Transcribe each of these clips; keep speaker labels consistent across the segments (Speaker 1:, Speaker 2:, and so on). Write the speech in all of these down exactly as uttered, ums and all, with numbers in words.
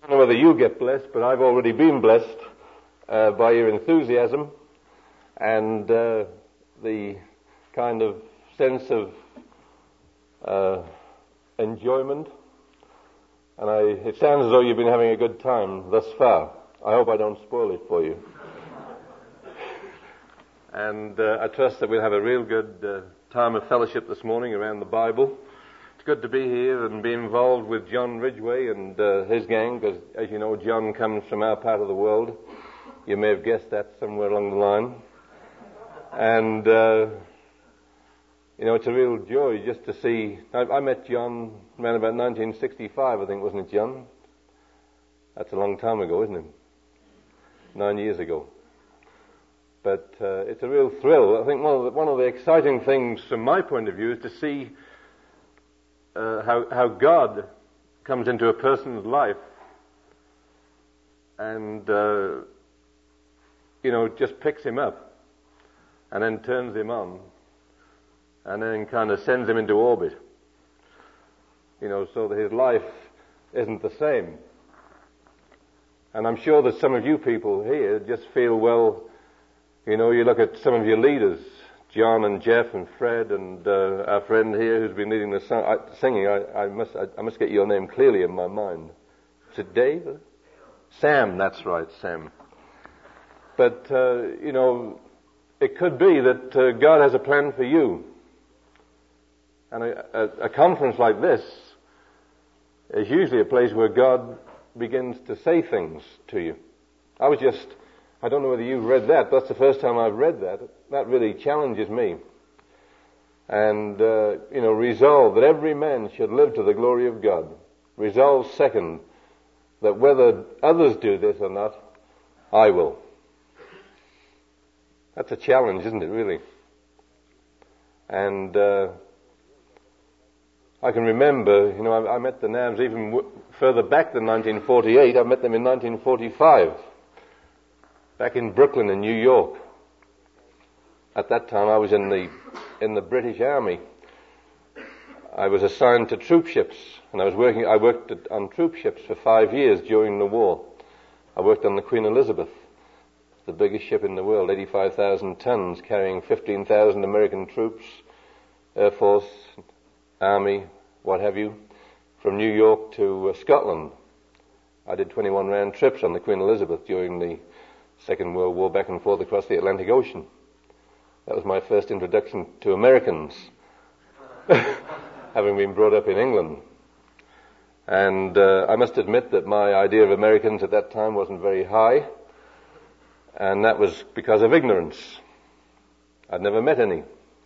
Speaker 1: I don't know whether you get blessed, but I've already been blessed uh, by your enthusiasm and uh, the kind of sense of uh, enjoyment. And I, it sounds as though you've been having a good time thus far. I hope I don't spoil it for you. And uh, I trust that we'll have a real good uh, time of fellowship this morning around the Bible. It's good to be here and be involved with John Ridgway and uh, his gang, because as you know, John comes from our part of the world. You may have guessed that somewhere along the line. And, uh, you know, it's a real joy just to see. I, I met John around about nineteen sixty-five, I think, wasn't it, John? That's a long time ago, isn't it? Nine years ago. But uh, it's a real thrill. I think one of the, one of the exciting things from my point of view is to see uh, how, how God comes into a person's life and, uh, you know, just picks him up and then turns him on and then kind of sends him into orbit, you know, so that his life isn't the same. And I'm sure that some of you people here just feel, well, you know, you look at some of your leaders, John and Jeff and Fred and uh, our friend here who's been leading the song, I, singing. I, I must I, I must get your name clearly in my mind. Is it Dave? Sam, that's right, Sam. But, uh, you know, it could be that uh, God has a plan for you. And a, a, a conference like this is usually a place where God begins to say things to you. I was just... I don't know whether you've read that, but that's the first time I've read that. That really challenges me. And, uh, you know, resolve that every man should live to the glory of God. Resolve, second, that whether others do this or not, I will. That's a challenge, isn't it, really? And uh, I can remember, you know, I, I met the Nabs even w- further back than nineteen forty-eight. I met them in nineteen forty-five. Back in Brooklyn in New York. At that time I was in the in the British Army. I was assigned to troop ships, and I was working I worked at, on troop ships for five years during the war. I worked on the Queen Elizabeth, the biggest ship in the world, eighty-five thousand tons, carrying fifteen thousand American troops, Air Force, Army, what have you, from New York to uh, Scotland. I did twenty-one round trips on the Queen Elizabeth during the Second World War, back and forth across the Atlantic Ocean. That was my first introduction to Americans, having been brought up in England. And uh, I must admit that my idea of Americans at that time wasn't very high, and that was because of ignorance. I'd never met any.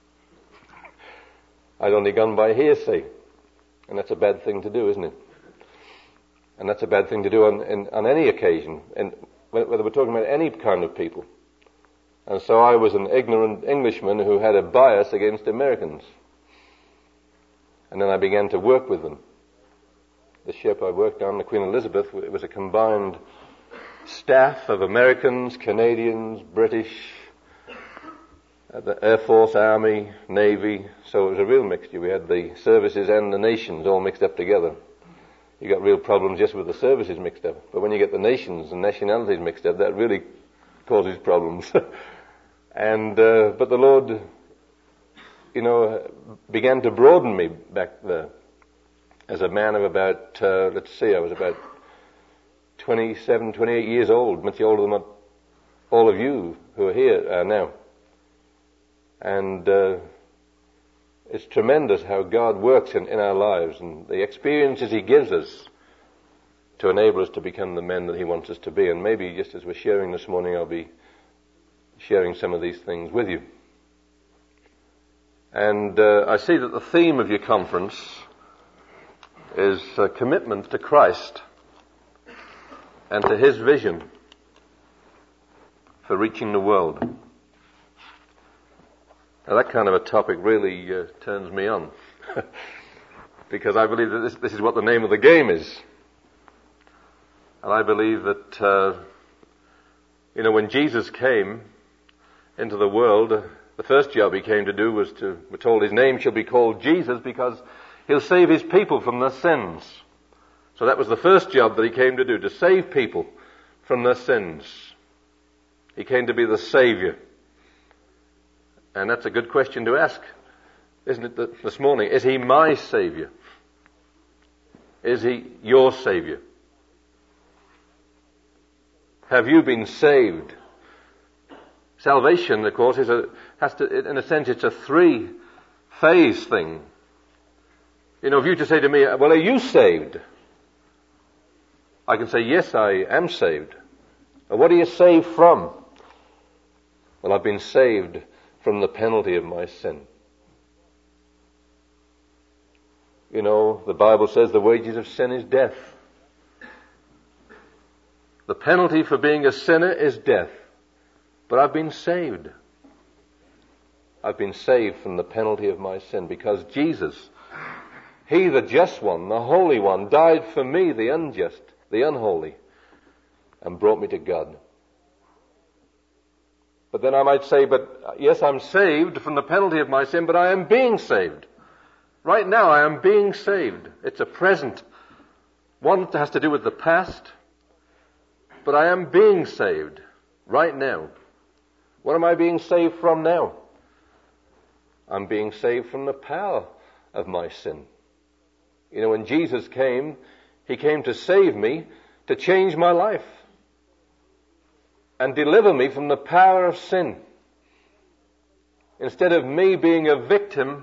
Speaker 1: I'd only gone by hearsay, and that's a bad thing to do, isn't it? And that's a bad thing to do on, in, on any occasion, and whether we're talking about any kind of people. And so I was an ignorant Englishman who had a bias against Americans. And then I began to work with them. The ship I worked on, the Queen Elizabeth, it was a combined staff of Americans, Canadians, British, uh, the Air Force, Army, Navy. So it was a real mixture. We had the services and the nations all mixed up together. You got real problems just with the services mixed up. But when you get the nations and nationalities mixed up, that really causes problems. and, uh, but the Lord, you know, began to broaden me back there. As a man of about, uh, let's see, I was about twenty-seven, twenty-eight years old, much older than all of you who are here uh, now. And, uh, it's tremendous how God works in, in our lives and the experiences He gives us to enable us to become the men that He wants us to be. And maybe just as we're sharing this morning, I'll be sharing some of these things with you. And uh, I see that the theme of your conference is uh, commitment to Christ and to His vision for reaching the world. Now that kind of a topic really uh, turns me on because I believe that this, this is what the name of the game is. And I believe that, uh, you know, when Jesus came into the world, uh, the first job He came to do was to, we're told His name shall be called Jesus because He'll save His people from their sins. So that was the first job that he came to do, to save people from their sins. He came to be the Savior. And that's a good question to ask, isn't it, this morning? Is he my Savior? Is he your Savior? Have you been saved? Salvation, of course, is a, has to, in a sense, it's a three-phase thing. You know, if you just say to me, well, are you saved? I can say, yes, I am saved. Well, what are you saved from? Well, I've been saved from the penalty of my sin. You know, the Bible says the wages of sin is death. The penalty for being a sinner is death. But I've been saved. I've been saved from the penalty of my sin because Jesus, he, the just one, the holy one, died for me, the unjust, the unholy, and brought me to God. But then I might say, but yes, I'm saved from the penalty of my sin, but I am being saved. Right now I am being saved. It's a present. One that has to do with the past, but I am being saved right now. What am I being saved from now? I'm being saved from the power of my sin. You know, when Jesus came, he came to save me, to change my life, and deliver me from the power of sin. Instead of me being a victim,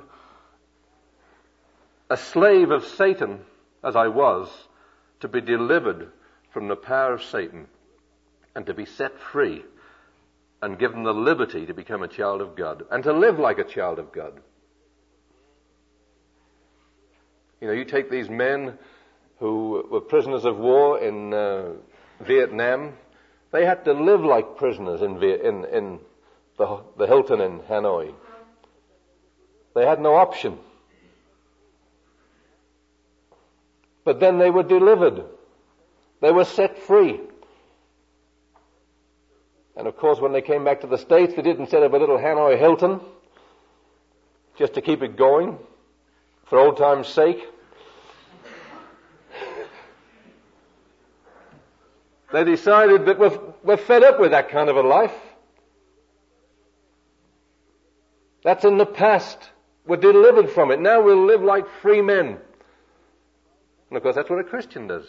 Speaker 1: a slave of Satan, as I was, to be delivered from the power of Satan and to be set free and given the liberty to become a child of God and to live like a child of God. You know, you take these men who were prisoners of war in uh, Vietnam. They had to live like prisoners in, in, in the, the Hilton in Hanoi. They had no option. But then they were delivered. They were set free. And of course, when they came back to the States, they didn't set up a little Hanoi Hilton just to keep it going for old time's sake. They decided that we're, we're fed up with that kind of a life. That's in the past. We're delivered from it. Now we'll live like free men. And of course, that's what a Christian does.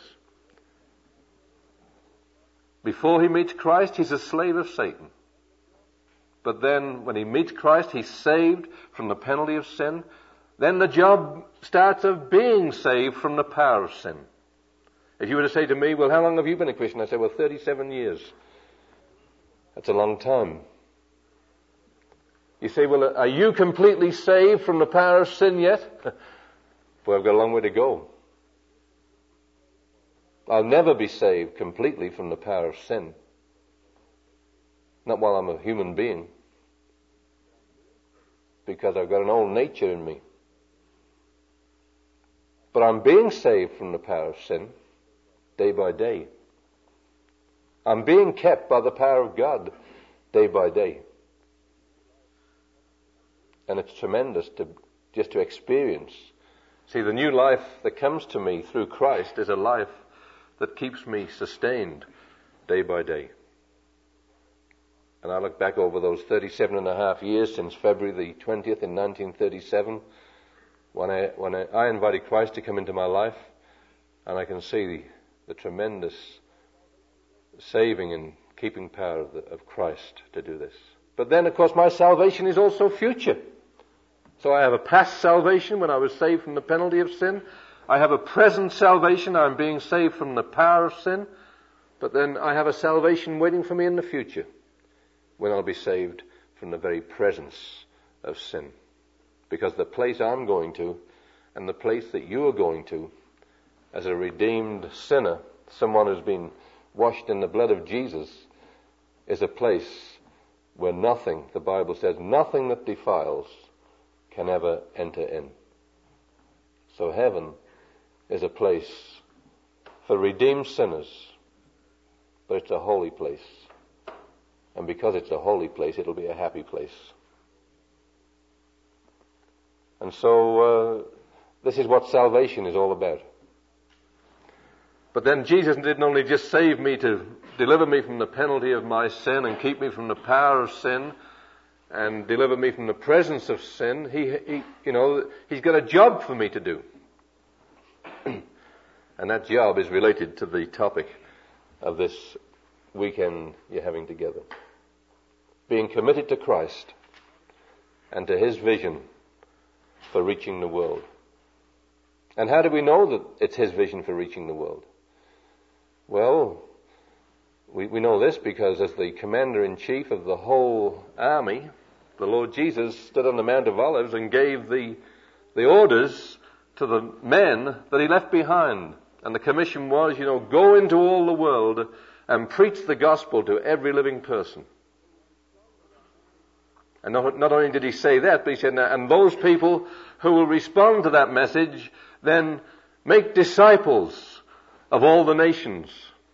Speaker 1: Before he meets Christ, he's a slave of Satan. But then, when he meets Christ, he's saved from the penalty of sin. Then the job starts of being saved from the power of sin. If you were to say to me, well, how long have you been a Christian? I say, well, thirty-seven years. That's a long time. You say, well, are you completely saved from the power of sin yet? Well, I've got a long way to go. I'll never be saved completely from the power of sin. Not while I'm a human being. Because I've got an old nature in me. But I'm being saved from the power of sin day by day. I'm being kept by the power of God day by day. And it's tremendous to just to experience. See, the new life that comes to me through Christ is a life that keeps me sustained day by day. And I look back over those thirty-seven and a half years since February the twentieth in nineteen thirty-seven, when I, when I, I invited Christ to come into my life, and I can see the, the tremendous saving and keeping power of, the, of Christ to do this. But then, of course, my salvation is also future. So I have a past salvation when I was saved from the penalty of sin. I have a present salvation. I'm being saved from the power of sin. But then I have a salvation waiting for me in the future when I'll be saved from the very presence of sin. Because the place I'm going to and the place that you are going to as a redeemed sinner, someone who's been washed in the blood of Jesus, is a place where nothing, the Bible says, nothing that defiles can ever enter in. So heaven is a place for redeemed sinners, but it's a holy place. And because it's a holy place, it'll be a happy place. And so uh, this is what salvation is all about. But then Jesus didn't only just save me to deliver me from the penalty of my sin and keep me from the power of sin and deliver me from the presence of sin. He, he you know, He's got a job for me to do. And that job is related to the topic of this weekend you're having together. Being committed to Christ and to His vision for reaching the world. And how do we know that it's His vision for reaching the world? Well, we, we know this because as the commander-in-chief of the whole army, the Lord Jesus stood on the Mount of Olives and gave the, the orders to the men that He left behind. And the commission was, you know, go into all the world and preach the gospel to every living person. And not, not only did He say that, but He said, and those people who will respond to that message, then make disciples of all the nations.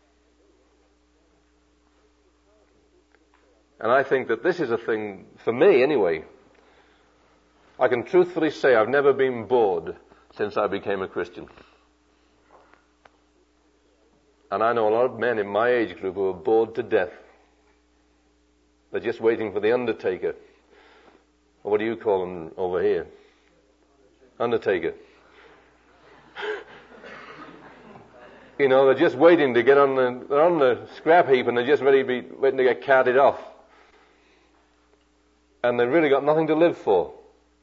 Speaker 1: And I think that this is a thing, for me anyway, I can truthfully say I've never been bored since I became a Christian. And I know a lot of men in my age group who are bored to death. They're just waiting for the undertaker. Or what do you call them over here? Undertaker. You know, they're just waiting to get on the, they're on the scrap heap and they're just ready to be, waiting to get carted off. And they've really got nothing to live for.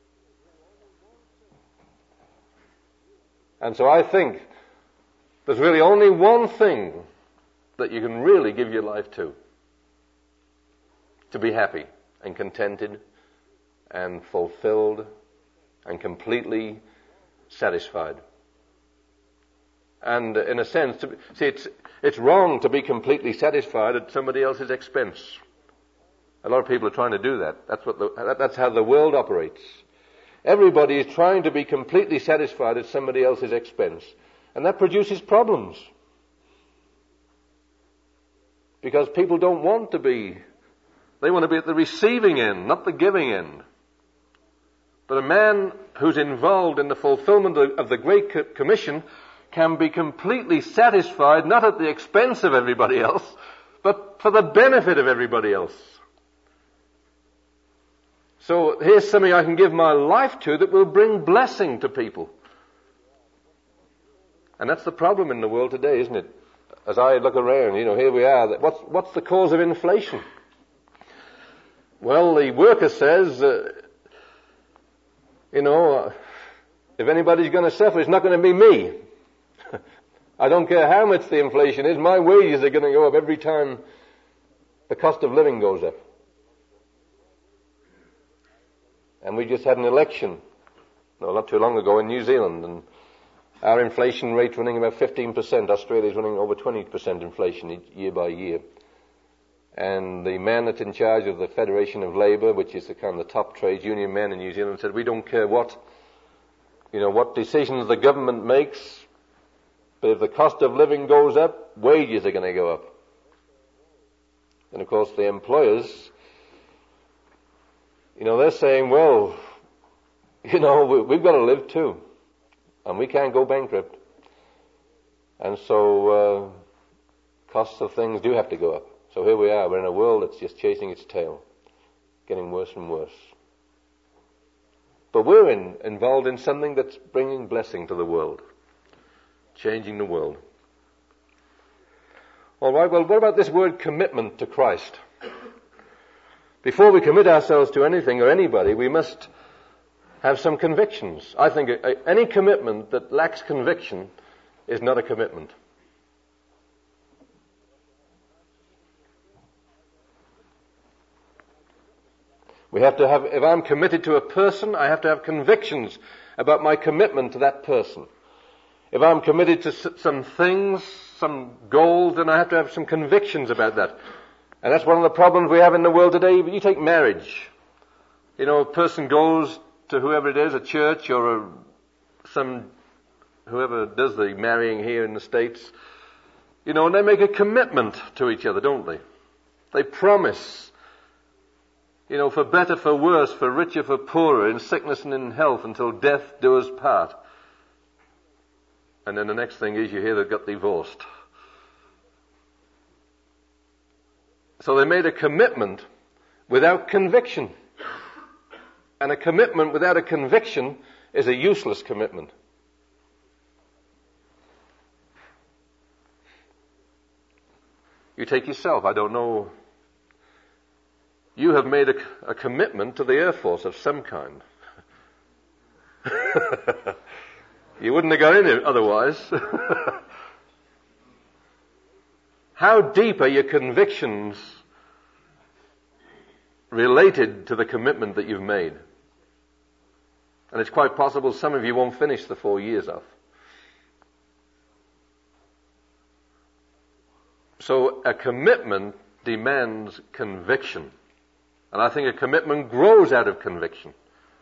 Speaker 1: And so I think there's really only one thing that you can really give your life to. To be happy and contented and fulfilled and completely satisfied. And in a sense, to, see, it's, it's wrong to be completely satisfied at somebody else's expense. A lot of people are trying to do that. That's what the, that's how the world operates. Everybody is trying to be completely satisfied at somebody else's expense. And that produces problems. Because people don't want to be, they want to be at the receiving end, not the giving end. But a man who's involved in the fulfillment of the Great Commission can be completely satisfied, not at the expense of everybody else, but for the benefit of everybody else. So here's something I can give my life to that will bring blessing to people. And that's the problem in the world today, isn't it? As I look around, you know, here we are. What's, what's the cause of inflation? Well, the worker says, uh, you know, if anybody's going to suffer, it's not going to be me. I don't care how much the inflation is, my wages are going to go up every time the cost of living goes up. And we just had an election, no, not too long ago in New Zealand, and our inflation rate's running about fifteen percent. Australia's running over twenty percent inflation year by year. And the man that's in charge of the Federation of Labour, which is the kind of the top trades union man in New Zealand, said, we don't care what, you know, what decisions the government makes, but if the cost of living goes up, wages are going to go up. And of course the employers, you know, they're saying, well, you know, we've got to live too. And we can't go bankrupt. And so, uh, costs of things do have to go up. So here we are, we're in a world that's just chasing its tail. Getting worse and worse. But we're in, involved in something that's bringing blessing to the world. Changing the world. All right, well, what about this word commitment to Christ? Before we commit ourselves to anything or anybody, we must have some convictions. I think any commitment that lacks conviction is not a commitment. We have to have, if I'm committed to a person, I have to have convictions about my commitment to that person. If I'm committed to some things, some goals, then I have to have some convictions about that. And that's one of the problems we have in the world today. You take marriage. You know, a person goes to whoever it is, a church or a, some, whoever does the marrying here in the States, you know, and they make a commitment to each other, don't they? They promise, you know, for better, for worse, for richer, for poorer, in sickness and in health, until death do us part. And then the next thing is you hear they got divorced. So they made a commitment without conviction. And a commitment without a conviction is a useless commitment. You take yourself, I don't know. You have made a, a commitment to the Air Force of some kind. You wouldn't have got in it otherwise. How deep are your convictions related to the commitment that you've made? And it's quite possible some of you won't finish the four years off. So a commitment demands conviction. And I think a commitment grows out of conviction.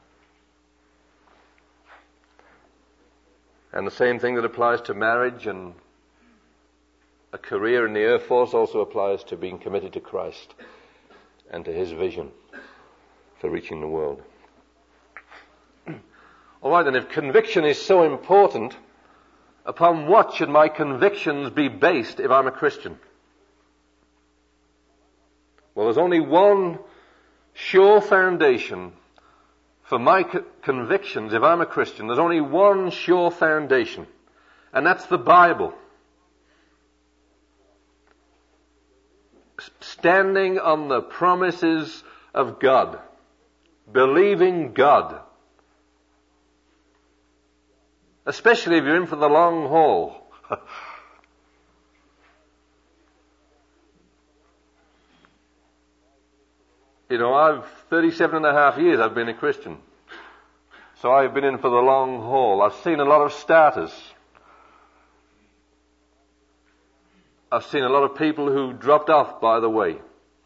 Speaker 1: And the same thing that applies to marriage and a career in the Air Force also applies to being committed to Christ and to His vision for reaching the world. All right, then, if conviction is so important, upon what should my convictions be based if I'm a Christian? Well, there's only one sure foundation for my co- convictions if I'm a Christian. There's only one sure foundation, and that's the Bible. S- standing on the promises of God. Believing God. Especially if you're in for the long haul. You know, I've thirty-seven and a half years I've been a Christian. So I've been in for the long haul. I've seen a lot of starters. I've seen a lot of people who dropped off by the way.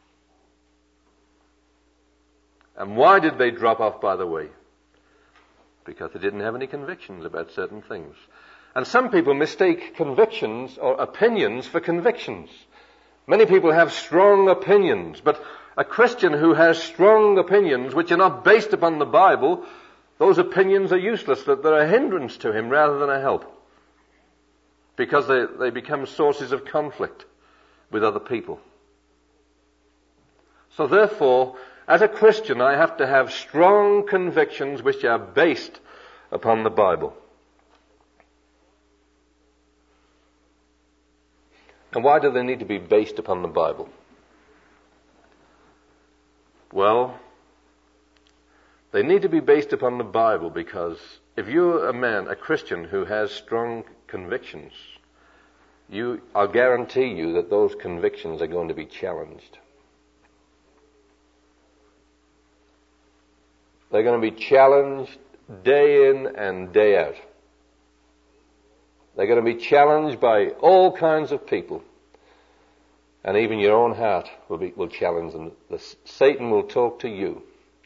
Speaker 1: And why did they drop off by the way? Because they didn't have any convictions about certain things. And some people mistake convictions or opinions for convictions. Many people have strong opinions, but a Christian who has strong opinions which are not based upon the Bible, those opinions are useless. They're a hindrance to him rather than a help. Because they, they become sources of conflict with other people. So therefore, as a Christian, I have to have strong convictions which are based upon the Bible. And why do they need to be based upon the Bible? Well, they need to be based upon the Bible because if you're a man, a Christian who has strong convictions, you, I'll guarantee you that those convictions are going to be challenged. They're going to be challenged day in and day out. They're going to be challenged by all kinds of people. And even your own heart will be, will challenge them. The, Satan will talk to you.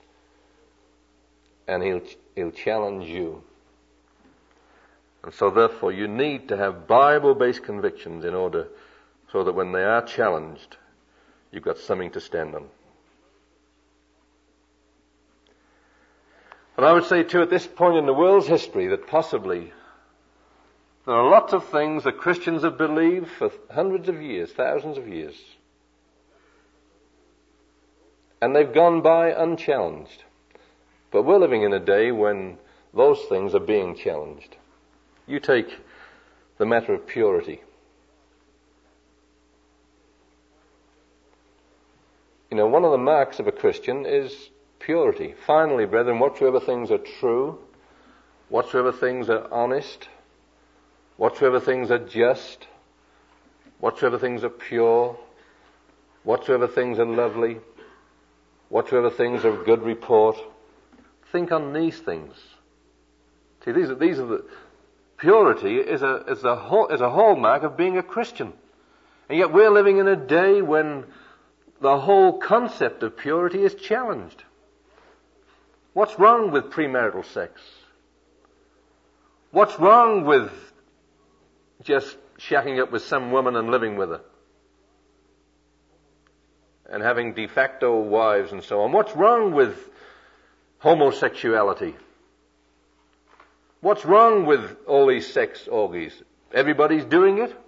Speaker 1: And he'll, he'll challenge you. And so therefore you need to have Bible-based convictions in order so that when they are challenged, you've got something to stand on. And I would say too at this point in the world's history that possibly there are lots of things that Christians have believed for hundreds of years, thousands of years. And they've gone by unchallenged. But we're living in a day when those things are being challenged. You take the matter of purity. You know, one of the marks of a Christian is purity. Finally, brethren, whatsoever things are true, whatsoever things are honest, whatsoever things are just, whatsoever things are pure, whatsoever things are lovely, whatsoever things are of good report, think on these things. See, these are, these are the, purity is a, is a, is a hallmark of being a Christian. And yet we're living in a day when the whole concept of purity is challenged. What's wrong with premarital sex? What's wrong with just shacking up with some woman and living with her? And having de facto wives and so on. What's wrong with homosexuality? What's wrong with all these sex orgies? Everybody's doing it.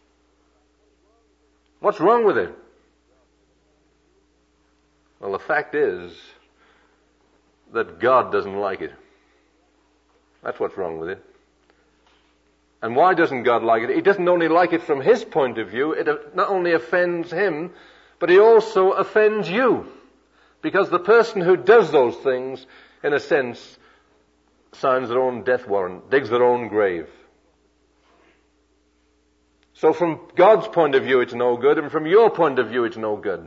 Speaker 1: What's wrong with it? Well, the fact is that God doesn't like it. That's what's wrong with it. And why doesn't God like it? He doesn't only like it from His point of view. It not only offends Him, but He also offends you. Because the person who does those things, in a sense, signs their own death warrant, digs their own grave. So from God's point of view, it's no good, and from your point of view, it's no good.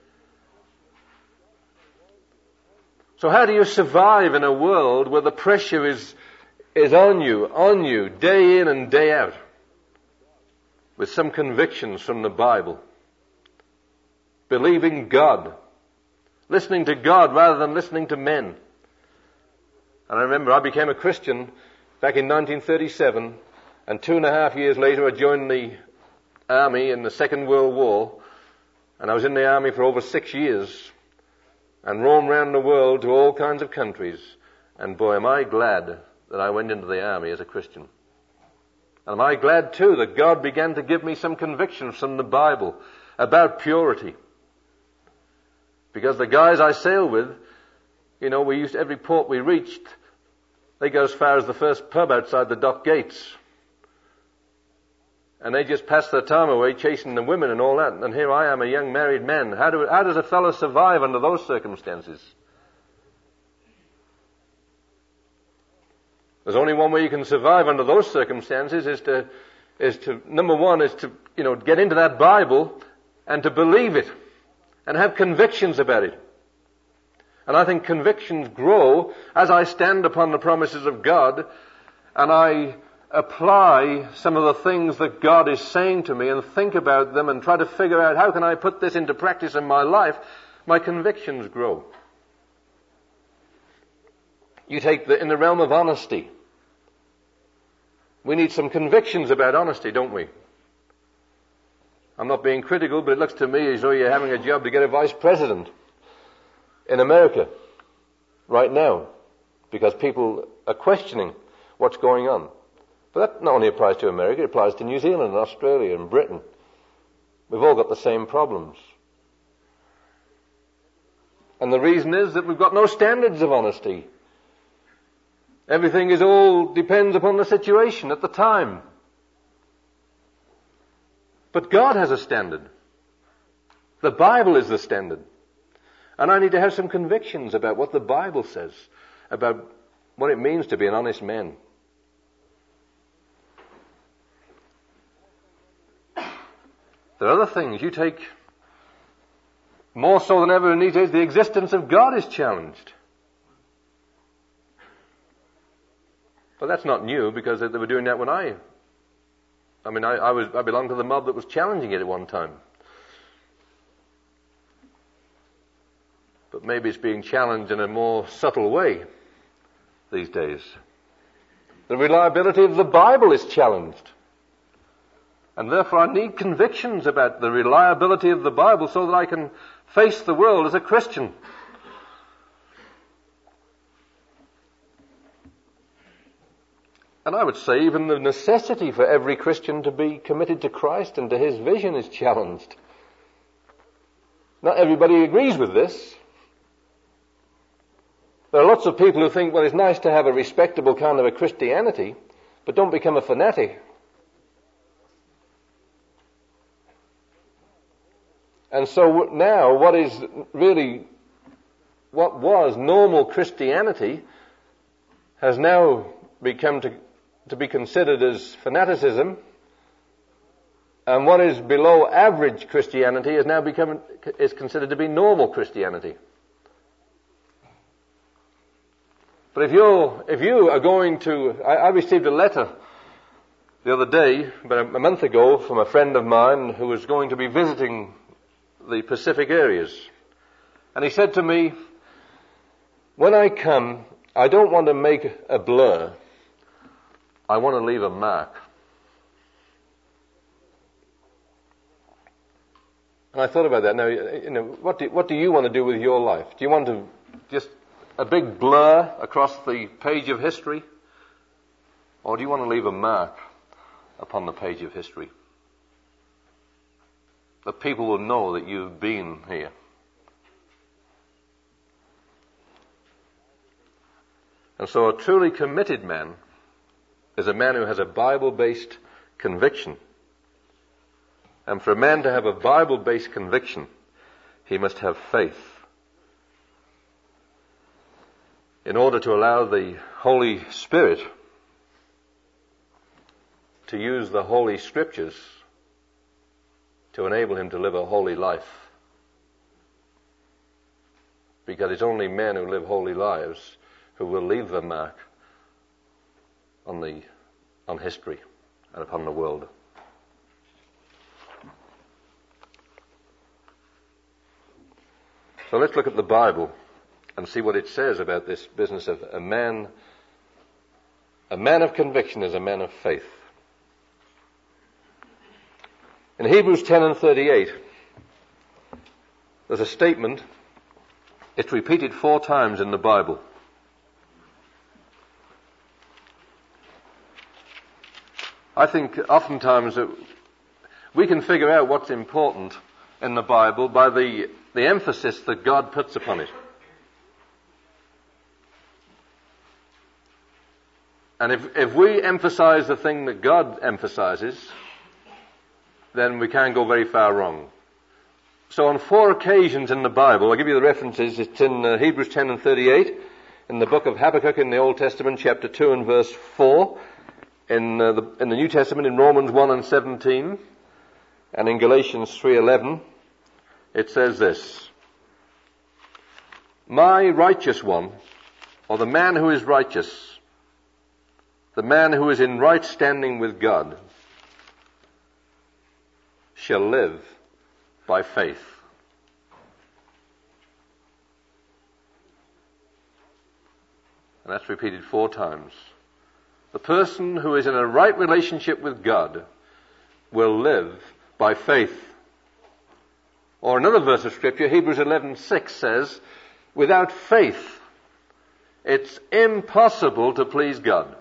Speaker 1: So how do you survive in a world where the pressure is, is on you, on you, day in and day out, with some convictions from the Bible? Believing God. Listening to God rather than listening to men. And I remember I became a Christian back in nineteen thirty-seven, and two and a half years later I joined the army in the Second World War, and I was in the army for over six years, and roamed around the world to all kinds of countries, and boy, am I glad that I went into the army as a Christian. And am I glad too that God began to give me some convictions from the Bible about purity. Because the guys I sailed with, you know, we used every port we reached, they go as far as the first pub outside the dock gates. And they just pass their time away chasing the women and all that. And here I am, a young married man. How do, how does a fellow survive under those circumstances? There's only one way you can survive under those circumstances is to, is to, number one, is to, you know, get into that Bible and to believe it and have convictions about it. And I think convictions grow as I stand upon the promises of God and I apply some of the things that God is saying to me and think about them and try to figure out how can I put this into practice in my life. My convictions grow. You take the, in the realm of honesty. We need some convictions about honesty, don't we? I'm not being critical, but it looks to me as though you're having a job to get a vice president in America right now, because people are questioning what's going on. But that not only applies to America, it applies to New Zealand and Australia and Britain. We've all got the same problems. And the reason is that we've got no standards of honesty. Everything is all depends upon the situation at the time. But God has a standard. The Bible is the standard. And I need to have some convictions about what the Bible says, about what it means to be an honest man. There are other things. You take, more so than ever in these days, the existence of God is challenged. But that's not new, because they were doing that when I, I mean, I, I was, I belonged to the mob that was challenging it at one time. But maybe it's being challenged in a more subtle way these days. The reliability of the Bible is challenged. And therefore I need convictions about the reliability of the Bible so that I can face the world as a Christian. And I would say even the necessity for every Christian to be committed to Christ and to His vision is challenged. Not everybody agrees with this. There are lots of people who think, well, it's nice to have a respectable kind of a Christianity, but don't become a fanatic. And so now what is really, what was normal Christianity has now become to, to be considered as fanaticism, and what is below average Christianity is now become, is considered to be normal Christianity. But if you're, if you are going to, I, I received a letter the other day, about a month ago, from a friend of mine who was going to be visiting the Pacific areas. And he said to me, when I come, I don't want to make a blur. I want to leave a mark. And I thought about that. Now, you know, what do, what do you want to do with your life? Do you want to just a big blur across the page of history? Or do you want to leave a mark? upon the page of history. That people will know that you've been here. And so a truly committed man is a man who has a Bible-based conviction. And for a man to have a Bible-based conviction, he must have faith. In order to allow the Holy Spirit to use the Holy Scriptures to enable him to live a holy life. Because it's only men who live holy lives who will leave their mark on the on history and upon the world. So let's look at the Bible and see what it says about this business of a man. A man of conviction is a man of faith. In Hebrews ten and thirty-eight, there's a statement. It's repeated four times in the Bible. I think oftentimes that we can figure out what's important in the Bible by the, the emphasis that God puts upon it. And if, if we emphasize the thing that God emphasizes, then we can't go very far wrong. So on four occasions in the Bible, I'll give you the references. It's in uh, Hebrews ten and thirty-eight, in the book of Habakkuk in the Old Testament, chapter two and verse four, in, uh, the, in the New Testament in Romans one and seventeen, and in Galatians three eleven, it says this: My righteous one, or the man who is righteous, the man who is in right standing with God, shall live by faith. And that's repeated four times. The person who is in a right relationship with God will live by faith. Or another verse of Scripture, Hebrews eleven six says, without faith, it's impossible to please God.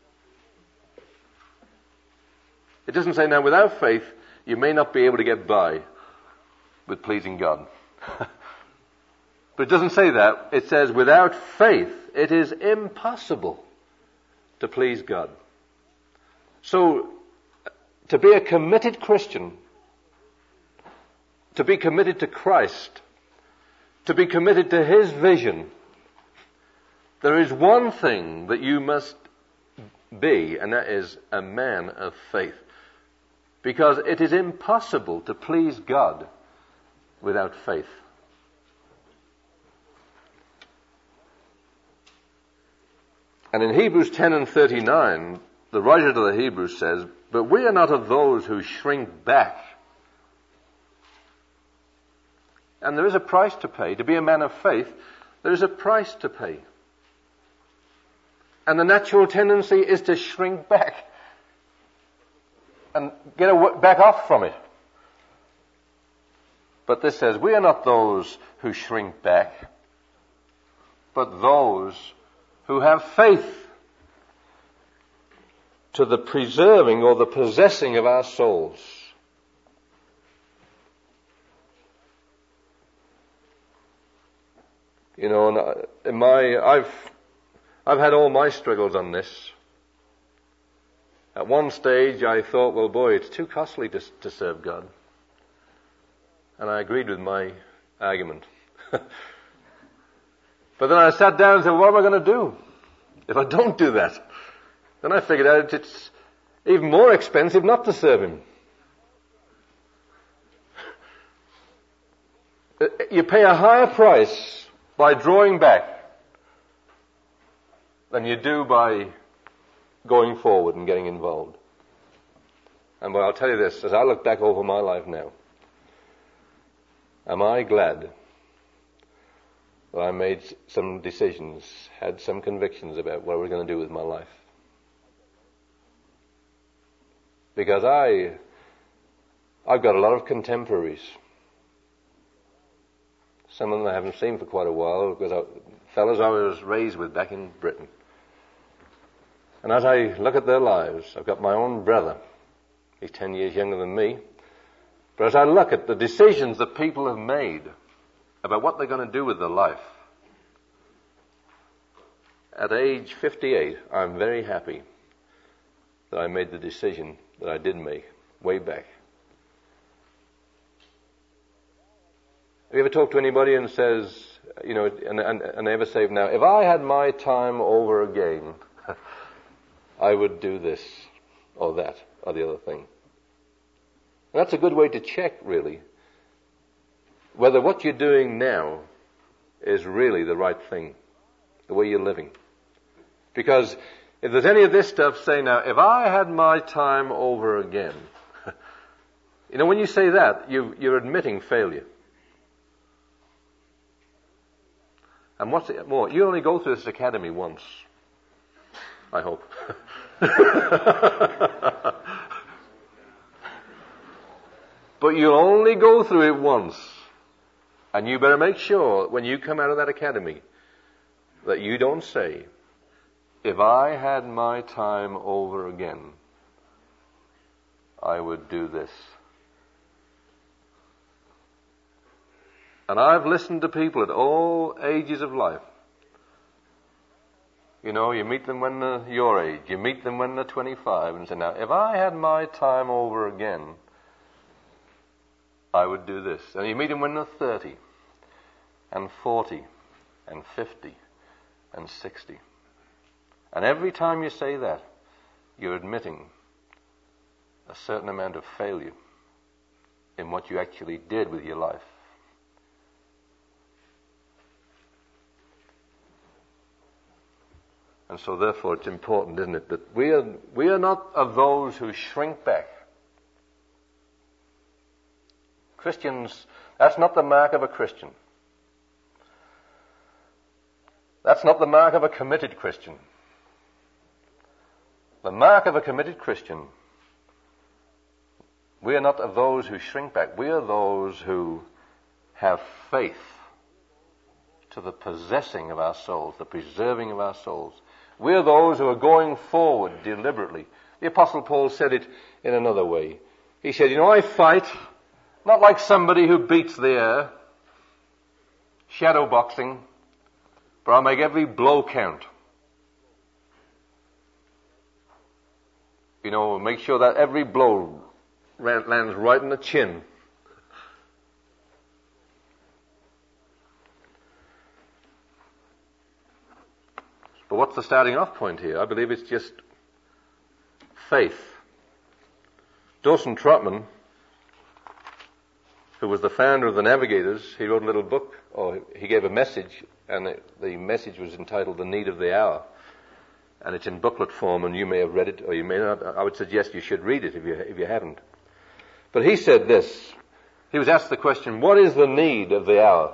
Speaker 1: It doesn't say now without faith, you may not be able to get by with pleasing God. But it doesn't say that. It says without faith, it is impossible to please God. So, to be a committed Christian, to be committed to Christ, to be committed to His vision, there is one thing that you must be, and that is a man of faith. Because it is impossible to please God without faith. And in Hebrews ten and thirty-nine, the writer to the Hebrews says, but we are not of those who shrink back. And there is a price to pay. To be a man of faith, there is a price to pay. And the natural tendency is to shrink back and get a, back off from it. But this says, we are not those who shrink back, but those who have faith to the preserving or the possessing of our souls. You know, in my, I've, I've had all my struggles on this. At one stage I thought, well boy, it's too costly to, to serve God. And I agreed with my argument. But then I sat down and said, what am I going to do if I don't do that? Then I figured out it's even more expensive not to serve Him. You pay a higher price by drawing back than you do by going forward and getting involved. And but I'll tell you this, as I look back over my life now, am I glad that I made some decisions, had some convictions about what I was going to do with my life? Because I, I've got a lot of contemporaries. Some of them I haven't seen for quite a while, because I, fellas I was raised with back in Britain. And as I look at their lives, I've got my own brother He's ten years younger than me. But as I look at the decisions that people have made about what they're going to do with their life, at age fifty-eight, I'm very happy that I made the decision that I did make way back. Have you ever talked to anybody and says, you know, and, and, and they ever say, now, if I had my time over again, I would do this or that or the other thing. And that's a good way to check, really, whether what you're doing now is really the right thing, the way you're living. Because if there's any of this stuff, say now, if I had my time over again, you know, when you say that, you, you're admitting failure. And what's it more? You only go through this academy once, I hope. But you'll only go through it once. And you better make sure when you come out of that academy that you don't say, if I had my time over again, I would do this. And I've listened to people at all ages of life. You know, you meet them when they're your age. You meet them when they're twenty-five and say, now, if I had my time over again, I would do this. And you meet them when they're thirty and forty and fifty and sixty. And every time you say that, you're admitting a certain amount of failure in what you actually did with your life. And so therefore it's important, isn't it, that we are, we are not of those who shrink back. Christians, that's not the mark of a Christian. That's not the mark of a committed Christian. The mark of a committed Christian, we are not of those who shrink back. We are those who have faith to the possessing of our souls, the preserving of our souls. We are those who are going forward deliberately. The Apostle Paul said it in another way. He said, you know, I fight not like somebody who beats the air, shadow boxing, but I'll make every blow count. You know, make sure that every blow lands right in the chin. But what's the starting off point here? I believe it's just faith. Dawson Trotman, who was the founder of the Navigators, he wrote a little book, or he gave a message, and it, the message was entitled The Need of the Hour. And it's in booklet form, and you may have read it, or you may not. I would suggest you should read it if you, if you haven't. But he said this. He was asked the question, what is the need of the hour?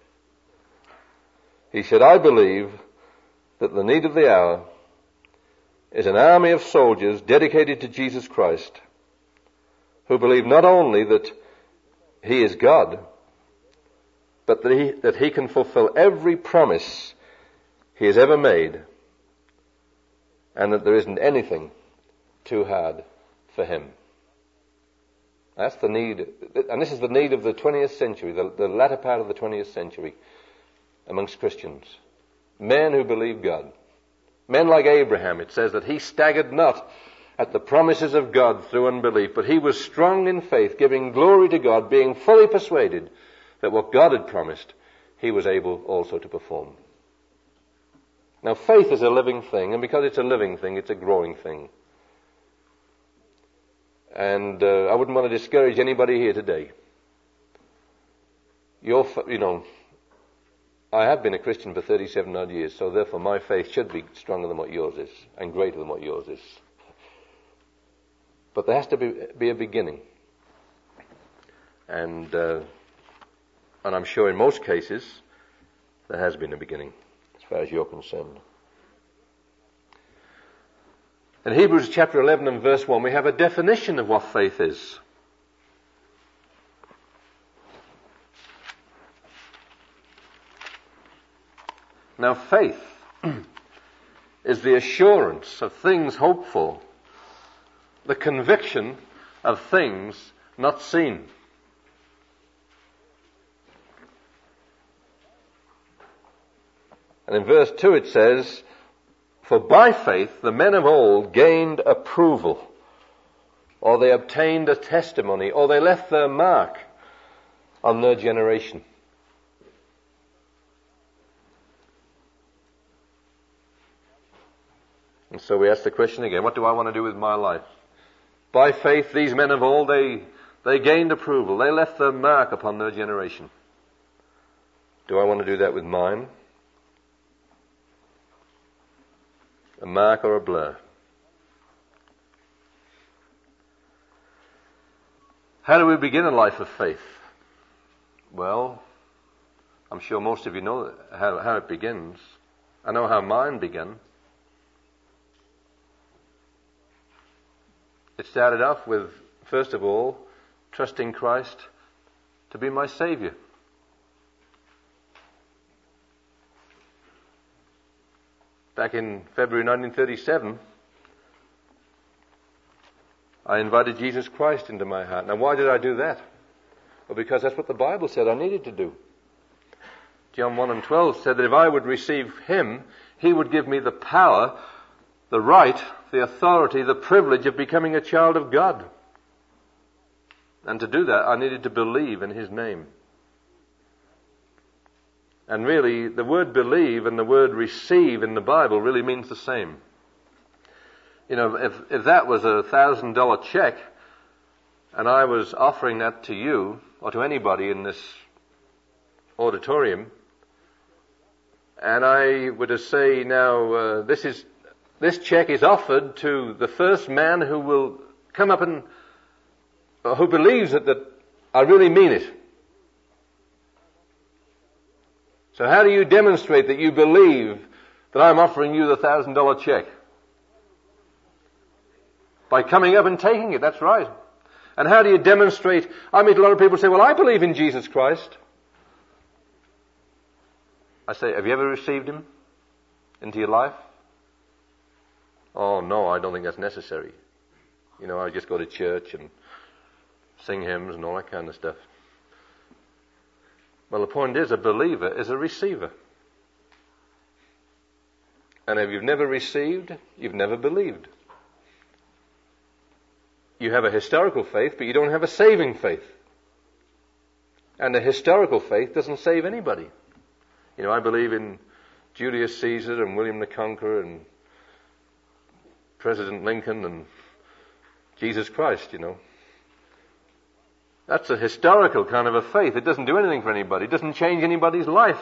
Speaker 1: He said, I believe that the need of the hour is an army of soldiers dedicated to Jesus Christ, who believe not only that He is God, but that He, that He can fulfill every promise He has ever made, and that there isn't anything too hard for Him. That's the need, and this is the need of the twentieth century, the, the latter part of the twentieth century, amongst Christians. Men who believe God. Men like Abraham, it says that he staggered not at the promises of God through unbelief, but he was strong in faith, giving glory to God, being fully persuaded that what God had promised, he was able also to perform. Now, faith is a living thing, and because it's a living thing, it's a growing thing. And uh, I wouldn't want to discourage anybody here today. Your, you know, I have been a Christian for thirty-seven odd years, so therefore my faith should be stronger than what yours is, and greater than what yours is. But there has to be, be a beginning. And, uh, and I'm sure in most cases, there has been a beginning, as far as you're concerned. In Hebrews chapter eleven and verse one, we have a definition of what faith is. Now, faith is the assurance of things hoped for, the conviction of things not seen. And in verse two it says, for by faith the men of old gained approval, or they obtained a testimony, or they left their mark on their generation. And so we ask the question again, what do I want to do with my life? By faith these men of old, they, they gained approval, they left their mark upon their generation. Do I want to do that with mine? A mark or a blur? How do we begin a life of faith? Well, I'm sure most of you know how, how it begins. I know how mine began. It started off with, first of all, trusting Christ to be my Savior. Back in February nineteen thirty-seven, I invited Jesus Christ into my heart. Now, why did I do that? Well, because that's what the Bible said I needed to do. John one and twelve said that if I would receive Him, He would give me the power, the right, the authority, the privilege of becoming a child of God. And to do that, I needed to believe in His name. And really, the word believe and the word receive in the Bible really means the same. You know, if, if that was a thousand dollar check and I was offering that to you or to anybody in this auditorium, and I were to say, now, uh, this is, this check is offered to the first man who will come up and, uh, who believes that, that I really mean it. So how do you demonstrate that you believe that I'm offering you the thousand dollar check? By coming up and taking it, that's right. And how do you demonstrate? I meet a lot of people say, well, I believe in Jesus Christ. I say, have you ever received Him into your life? Oh, no, I don't think that's necessary. You know, I just go to church and sing hymns and all that kind of stuff. Well, the point is, a believer is a receiver. And if you've never received, you've never believed. You have a historical faith, but you don't have a saving faith. And a historical faith doesn't save anybody. You know, I believe in Julius Caesar and William the Conqueror and President Lincoln and Jesus Christ, you know. That's a historical kind of a faith. It doesn't do anything for anybody. It doesn't change anybody's life.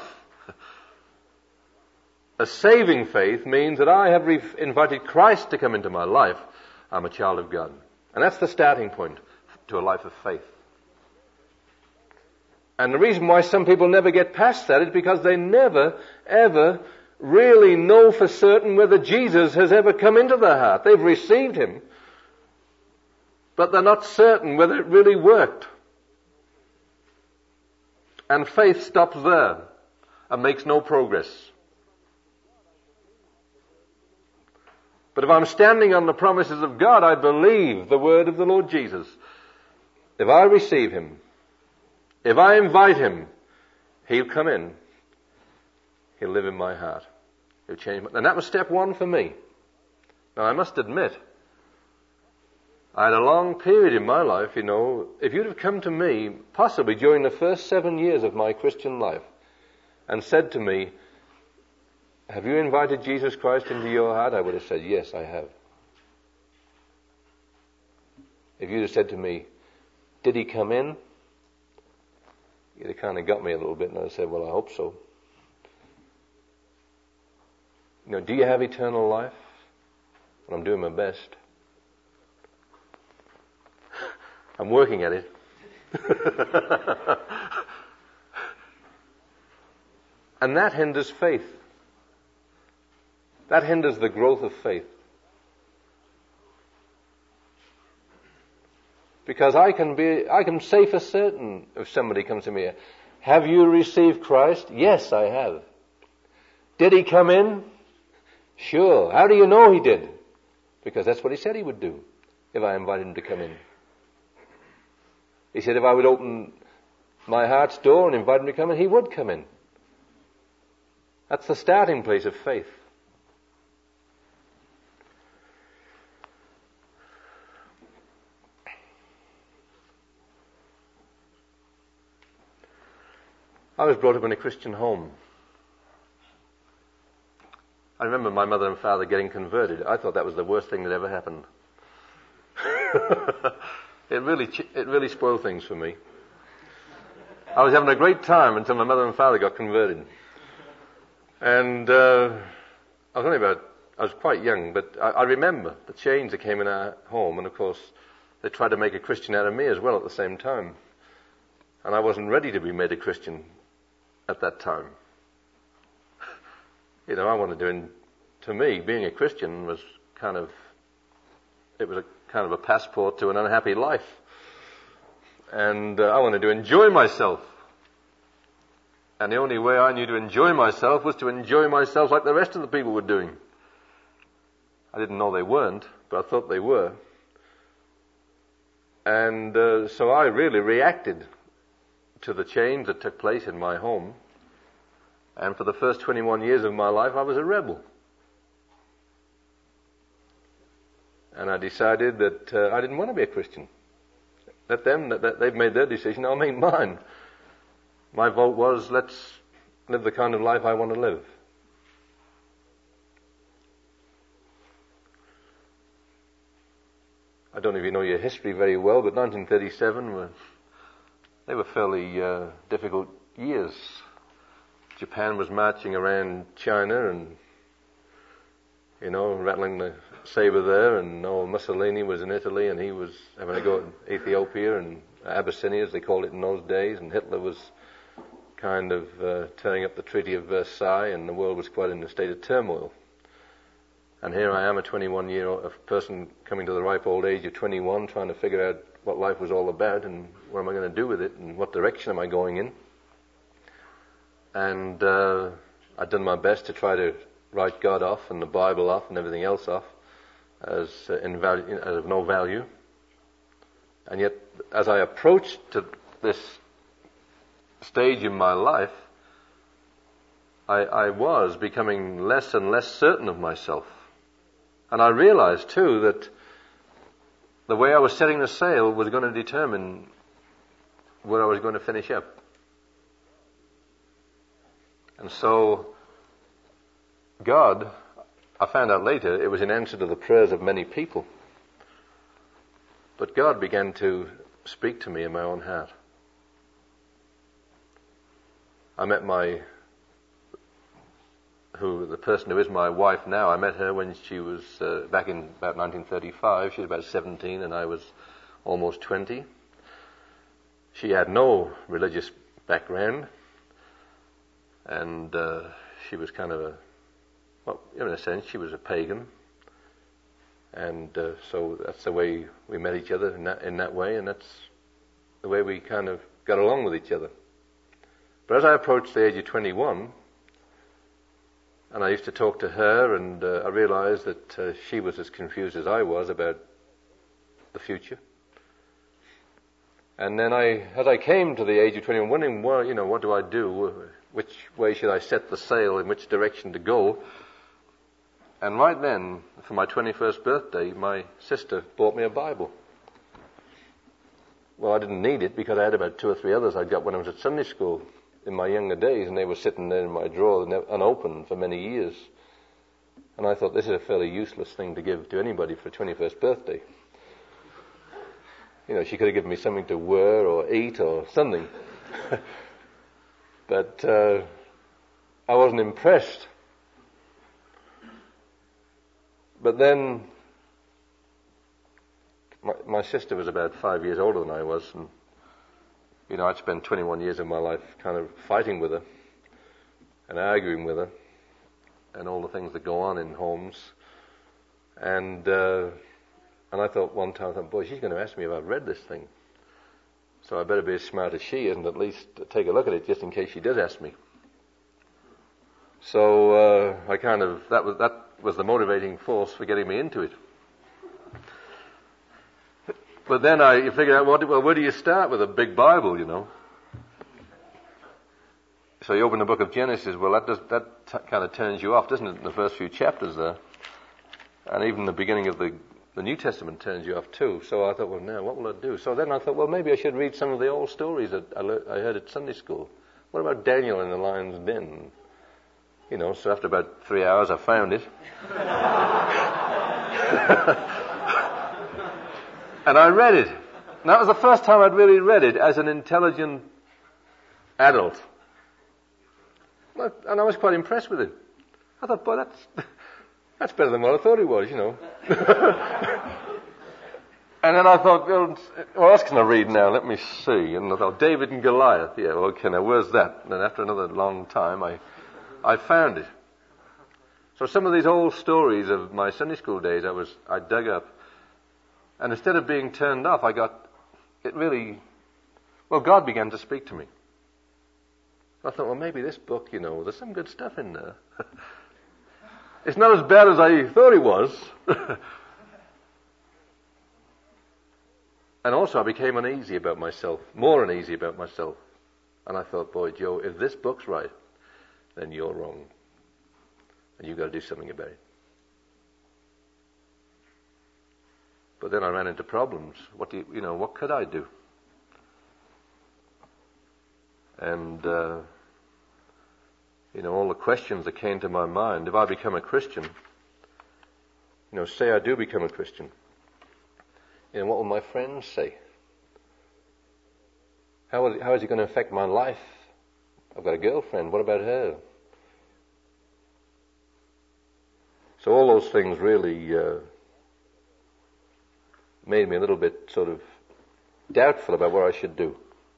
Speaker 1: A saving faith means that I have re- invited Christ to come into my life. I'm a child of God. And that's the starting point to a life of faith. And the reason why some people never get past that is because they never, ever really know for certain whether Jesus has ever come into their heart. They've received Him, but they're not certain whether it really worked. And faith stops there and makes no progress. But if I'm standing on the promises of God, I believe the word of the Lord Jesus. If I receive Him, if I invite Him, He'll come in. He'll live in my heart. He'll change my... And that was step one for me. Now, I must admit, I had a long period in my life, you know, if you'd have come to me, possibly during the first seven years of my Christian life, and said to me, have you invited Jesus Christ into your heart? I would have said, yes, I have. If you'd have said to me, did He come in? You'd have kind of got me a little bit, and I'd said, well, I hope so. You know, do you have eternal life? Well, I'm doing my best. I'm working at it. And that hinders faith. That hinders the growth of faith. Because I can be, I can say for certain, if somebody comes to me, have you received Christ? Yes, I have. Did He come in? Sure. How do you know He did? Because that's what He said He would do if I invited Him to come in. He said if I would open my heart's door and invite him to come in, he would come in. That's the starting place of faith. I was brought up in a Christian home. I remember my mother and father getting converted. I thought that was the worst thing that ever happened. it really, it really spoiled things for me. I was having a great time until my mother and father got converted. And uh, I was only about, I was quite young, but I, I remember the change that came in our home. And of course, they tried to make a Christian out of me as well at the same time. And I wasn't ready to be made a Christian at that time. You know, I wanted to, in, to me, being a Christian was kind of, it was a kind of a passport to an unhappy life. And uh, I wanted to enjoy myself. And the only way I knew to enjoy myself was to enjoy myself like the rest of the people were doing. I didn't know they weren't, but I thought they were. And uh, so I really reacted to the change that took place in my home. And for the first twenty-one years of my life, I was a rebel. And I decided that uh, I didn't want to be a Christian. Let them, that, that they've made their decision, I'll make mine. My vote was, let's live the kind of life I want to live. I don't know if you know your history very well, but nineteen thirty-seven, were, they were fairly uh, difficult years. Japan was marching around China and, you know, rattling the saber there, and old Mussolini was in Italy, and he was having a go at Ethiopia and Abyssinia, as they called it in those days, and Hitler was kind of uh, tearing up the Treaty of Versailles, and the world was quite in a state of turmoil. And here I am, a twenty-one-year-old person coming to the ripe old age of twenty-one, trying to figure out what life was all about and what am I going to do with it and what direction am I going in. And uh, I'd done my best to try to write God off and the Bible off and everything else off as uh, in value, as of no value. And yet, as I approached to this stage in my life, I, I was becoming less and less certain of myself. And I realized, too, that the way I was setting the sail was going to determine where I was going to finish up. And so, God, I found out later, it was in answer to the prayers of many people. But God began to speak to me in my own heart. I met my, who, the person who is my wife now, I met her when she was uh, back in about nineteen thirty-five. She was about seventeen and I was almost twenty. She had no religious background. And uh, she was kind of a, well, in a sense, she was a pagan. And uh, so that's the way we met each other in that, in that way, and that's the way we kind of got along with each other. But as I approached the age of twenty-one, and I used to talk to her, and uh, I realized that uh, she was as confused as I was about the future. And then I, as I came to the age of twenty-one, wondering, well, you know, what do I do? Which way should I set the sail? In which direction to go? And right then, for my twenty-first birthday, my sister bought me a Bible. Well, I didn't need it because I had about two or three others I got when I was at Sunday school in my younger days, and they were sitting there in my drawer unopened for many years. And I thought, this is a fairly useless thing to give to anybody for a twenty-first birthday. You know, she could have given me something to wear or eat or something. But uh, I wasn't impressed. But then my, my sister was about five years older than I was, and you know, I'd spent twenty-one years of my life kind of fighting with her and arguing with her and all the things that go on in homes. And uh, and I thought one time, I thought, boy, she's going to ask me if I've read this thing. So I better be as smart as she is and at least take a look at it just in case she does ask me. So uh, I kind of, that was that was the motivating force for getting me into it. But then I you figure out, what, well, where do you start with a big Bible, you know? So you open the book of Genesis, well, that does, that t- kind of turns you off, doesn't it, in the first few chapters there? And even the beginning of the, the New Testament turns you off too. So I thought, well, now, what will I do? So then I thought, well, maybe I should read some of the old stories that I, le- I heard at Sunday school. What about Daniel in the lion's den? You know, so after about three hours, I found it. And I read it. And that was the first time I'd really read it as an intelligent adult. And I was quite impressed with it. I thought, boy, that's that's better than what I thought it was, you know. And then I thought, well, what else can I read now? Let me see. And I thought, David and Goliath. Yeah, well, okay, now where's that? And then after another long time, I, I found it. So some of these old stories of my Sunday school days, I was, I dug up. And instead of being turned off, I got, it really, well, God began to speak to me. I thought, well, maybe this book, you know, there's some good stuff in there. It's not as bad as I thought it was. And also I became uneasy about myself, more uneasy about myself. And I thought, boy, Joe, if this book's right, then you're wrong. And you've got to do something about it. But then I ran into problems. What do you, you know, what could I do? And, uh, you know, all the questions that came to my mind. If I become a Christian, you know, say I do become a Christian, you know, what will my friends say? How, will, how is it going to affect my life? I've got a girlfriend. What about her? So all those things really uh, made me a little bit sort of doubtful about what I should do.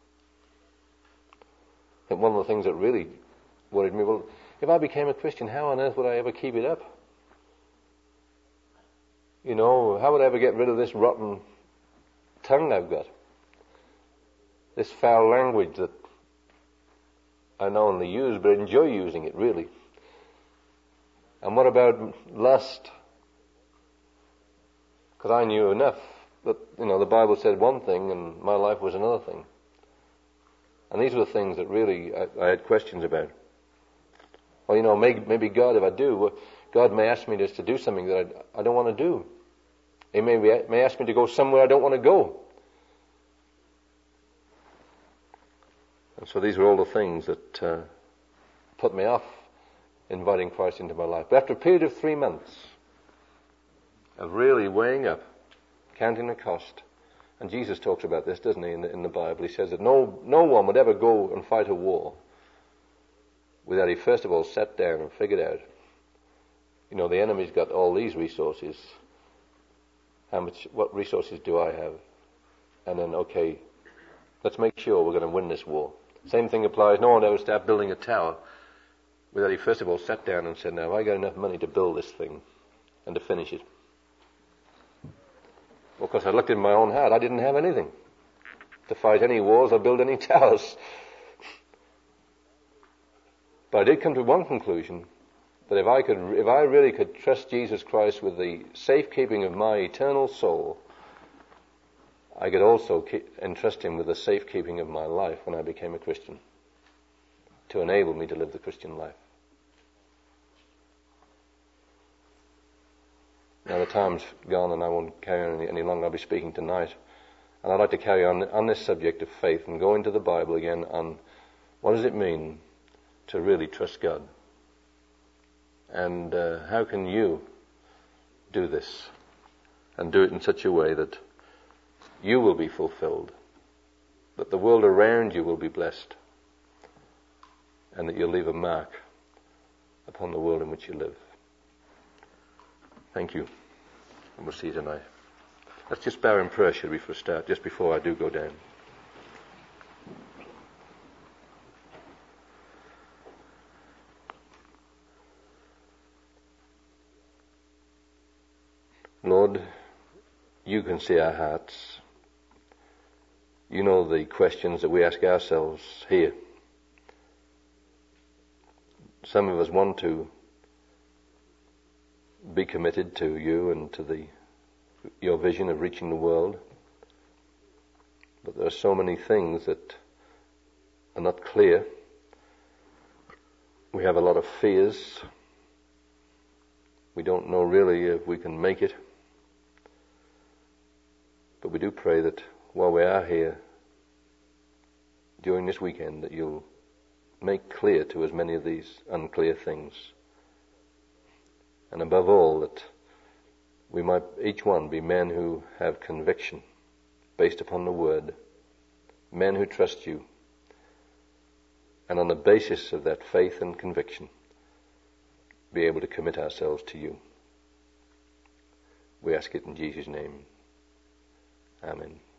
Speaker 1: And one of the things that really worried me, well, if I became a Christian, how on earth would I ever keep it up? You know, how would I ever get rid of this rotten tongue I've got? This foul language that I not only use, but enjoy using it, really. And what about lust? Because I knew enough that, you know, the Bible said one thing and my life was another thing. And these were the things that really I, I had questions about. Well, you know, maybe, maybe God, if I do, God may ask me just to do something that I, I don't want to do. He may, may ask me to go somewhere I don't want to go. And so these were all the things that uh, put me off inviting Christ into my life. But after a period of three months of really weighing up, counting the cost, and Jesus talks about this, doesn't he, in the, in the Bible? He says that no, no one would ever go and fight a war without he first of all sat down and figured out, you know, the enemy's got all these resources. How much, what resources do I have? And then, okay, let's make sure we're going to win this war. Same thing applies. No one would ever start building a tower without he first of all sat down and said, now, have I got enough money to build this thing and to finish it? Well, of course, I looked in my own heart. I didn't have anything to fight any wars or build any towers. But I did come to one conclusion, that if I could, if I really could trust Jesus Christ with the safekeeping of my eternal soul, I could also keep, entrust him with the safekeeping of my life when I became a Christian, to enable me to live the Christian life. Now the time's gone and I won't carry on any, any longer. I'll be speaking tonight. And I'd like to carry on on this subject of faith and go into the Bible again on what does it mean to really trust God. And uh, how can you do this and do it in such a way that you will be fulfilled, that the world around you will be blessed, and that you'll leave a mark upon the world in which you live. Thank you. And we'll see you tonight. Let's just bow in prayer, should we, for a start, just before I do go down. Lord, you can see our hearts. You know the questions that we ask ourselves here. Some of us want to be committed to you and to the your vision of reaching the world. But there are so many things that are not clear. We have a lot of fears. We don't know really if we can make it. But we do pray that while we are here during this weekend, that you'll make clear to as many of these unclear things. And above all, that we might each one be men who have conviction based upon the Word, men who trust you, and on the basis of that faith and conviction, be able to commit ourselves to you. We ask it in Jesus' name. Amen.